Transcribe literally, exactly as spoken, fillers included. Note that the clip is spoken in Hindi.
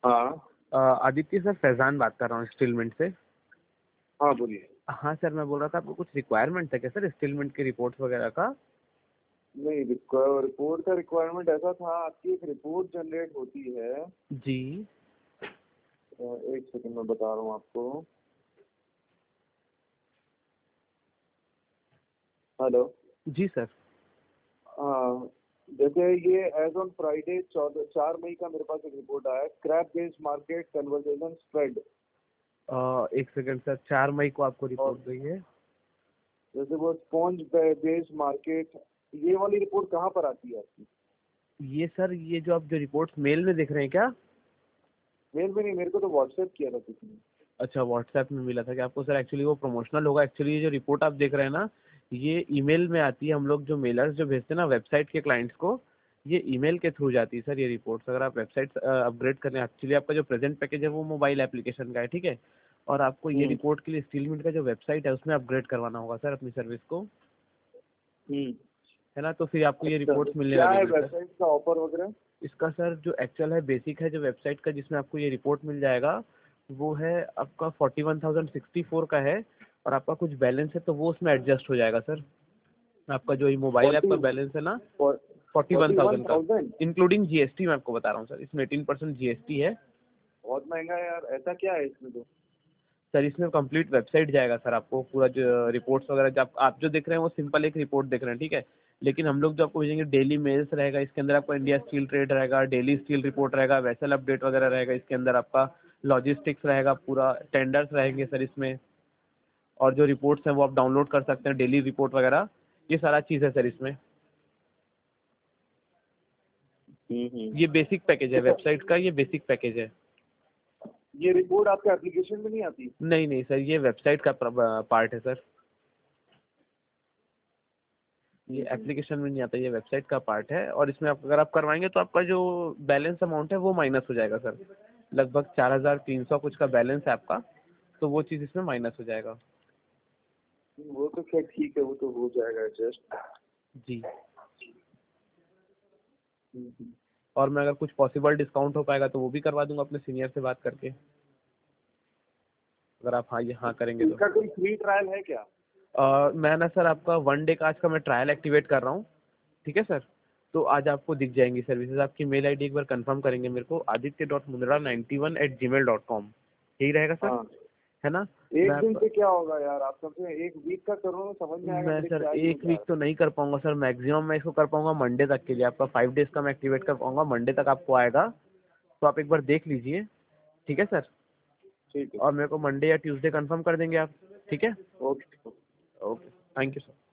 हाँ। अ, आदित्य सर, फैज़ान बात कर रहा हूँ स्टीलमेंट से। हाँ बोलिए। हाँ सर, मैं बोल रहा था आपको कुछ रिक्वायरमेंट था क्या सर स्टीलमेंट की रिपोर्ट्स वगैरह का? नहीं, रिपोर्ट का रिक्वायरमेंट ऐसा था, आपकी एक रिपोर्ट जनरेट होती है। जी। एक सेकंड में बता रहा हूँ आपको। हेलो। जी सर। हाँ, जैसे ये एज ऑन फ्राइडे चौदह चार मई का मेरे पास एक रिपोर्ट आया, crap based market conversation spread. Uh, एक सेकंड सर, चार मई को आपको और रिपोर्ट गई है? जैसे वो स्पॉन्ज बेस्ड मार्केट, ये वाली रिपोर्ट कहाँ पर आती है आपकी? ये सर, ये जो आप जो रिपोर्ट्स मेल में देख रहे हैं क्या? मेल में नहीं, मेरे को तो व्हाट्सएप किया था किसी ने। अच्छा, व्हाट्सएप में मिला था कि आपको? सर एक्चुअली वो प्रमोशनल होगा। एक्चुअली ये जो रिपोर्ट आप देख रहे हैं ना, ये ईमेल में आती है। हम लोग जो मेलर्स जो भेजते हैं ना वेबसाइट के क्लाइंट्स को, ये ईमेल के थ्रू जाती है सर ये रिपोर्ट्स। अगर आप वेबसाइट अपग्रेड करें, एक्चुअली आपका जो प्रेजेंट पैकेज है वो मोबाइल एप्लीकेशन का है, ठीक है? और आपको ये हम्म। रिपोर्ट के लिए स्टीलमिंट का जो वेबसाइट है उसमें अपग्रेड करवाना होगा सर अपनी सर्विस को, हम्म। है ना? तो फिर आपको ये अच्छा, तो रिपोर्ट्स मिलने क्या है लगेंगी सर। वेबसाइट का ऑफर वगैरह? इसका सर जो एक्चुअल है, बेसिक है जो वेबसाइट का, जिसमें आपको ये रिपोर्ट मिल जाएगा, वो है आपका forty one thousand sixty four का है। और आपका कुछ बैलेंस है तो वो उसमें एडजस्ट हो जाएगा सर। आपका जो ये मोबाइल ऐप फोर्टी का बैलेंस है ना, forty one forty one thousand का, थाउजेंड इंक्लूडिंग जीएसटी। मैं आपको बता रहा हूँ सर, इसमें एटीन परसेंट जीएसटी है। बहुत महंगा है यार, ऐसा क्या है इसमें तो? सर इसमें कंप्लीट वेबसाइट जाएगा सर, आपको पूरा जो रिपोर्ट्स वगैरह जो आप, आप जो देख रहे हैं वो सिंपल एक रिपोर्ट देख रहे हैं, ठीक है? लेकिन हम लोग जो आपको भेजेंगे डेली मेल्स रहेगा इसके अंदर, आपको इंडिया स्टील ट्रेड रहेगा, डेली स्टील रिपोर्ट रहेगा, वेसल अपडेट वगैरह रहेगा इसके अंदर, आपका लॉजिस्टिक्स रहेगा, पूरा टेंडर्स रहेंगे सर इसमें। और जो रिपोर्ट्स हैं वो आप डाउनलोड कर सकते हैं, डेली रिपोर्ट वगैरह, ये सारा चीज़ है सर इसमें। हम्म हम्म। ये बेसिक पैकेज है तो सर, वेबसाइट का, ये बेसिक पैकेज है। ये रिपोर्ट आपके एप्लीकेशन में नहीं आती? नहीं नहीं सर, ये वेबसाइट का पार्ट है सर, ये हम्म हम्म। एप्लीकेशन में नहीं आता, ये वेबसाइट का पार्ट है। और इसमें आप अगर आप करवाएंगे तो आपका जो बैलेंस अमाउंट है वो माइनस हो जाएगा सर। लगभग चार हजार तीन सौ कुछ का बैलेंस है आपका, तो वो चीज़ इसमें माइनस हो जाएगा। वो तो खैर ठीक है, वो तो हो जाएगा एडजस्ट। जी। हम्म हम्म। और मैं अगर कुछ पॉसिबल डिस्काउंट हो पाएगा तो वो भी करवा दूंगा अपने सीनियर से बात करके, अगर आप हाँ ये हाँ करेंगे तो। इसका कोई फ्री ट्रायल है क्या? अ, मैं ना सर आपका वन डे का आज का मैं ट्रायल एक्टिवेट कर रहा हूँ, ठीक है सर? तो आज आपको दिख जाएंगी सर्विसेज। आपकी मेल आईडी एक बार कंफर्म करेंगे मेरे को, Aditya dot Mundra ninety one eight Gmail dot com, यही रहेगा सर, हाँ। है ना? मैं एक दिन आपका, से क्या होगा यार, आप सबसे एक वीक का करो ना, समझ में आएगा मैं मेरे सर क्या ही हो एक जा रहा वीक तो नहीं कर पाऊंगा सर, मैक्सिमम मैं इसको कर पाऊंगा मंडे तक के लिए। आपका फाइव डेज का मैं एक्टिवेट कर पाऊंगा, मंडे तक आपको आएगा। तो आप एक बार देख लीजिए, ठीक है सर? है। ठीक है। और मेरे को मंडे या ट्यूसडे कंफर्म कर देंगे आप, ठीक है? Okay. Okay, thank you sir.